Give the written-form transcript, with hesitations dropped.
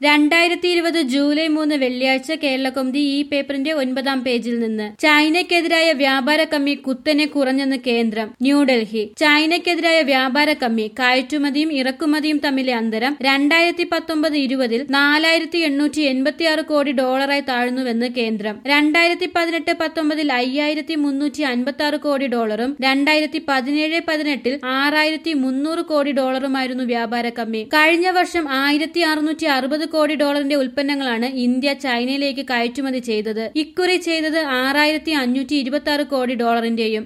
2020 July 3 വെള്ളിയാഴ്ച കേരളകൗമുദി ഈ പേപ്പറിന്റെ 9-ാം പേജിൽ നിന്ന് ചൈനയ്ക്കെതിരായ വ്യാപാര കമ്മി കുത്തനെ കുറഞ്ഞെന്ന് കേന്ദ്രം. ന്യൂഡൽഹി. ചൈനയ്ക്കെതിരായ വ്യാപാര കമ്മി, കയറ്റുമതിയും ഇറക്കുമതിയും തമ്മിലെ അന്തരം 2019-20 $4,886 കോടി താഴ്ന്നുവെന്ന് കേന്ദ്രം. 2018-19 $5,356 കോടി, 2017-18 $6,300 കോടി വ്യാപാര കമ്മി. കഴിഞ്ഞ വർഷം $1,660 കോടി ഉൽപ്പന്നങ്ങളാണ് ഇന്ത്യ ചൈനയിലേക്ക് കയറ്റുമതി ചെയ്തത്. ഇക്കുറി ചെയ്തത് $6,526 കോടി.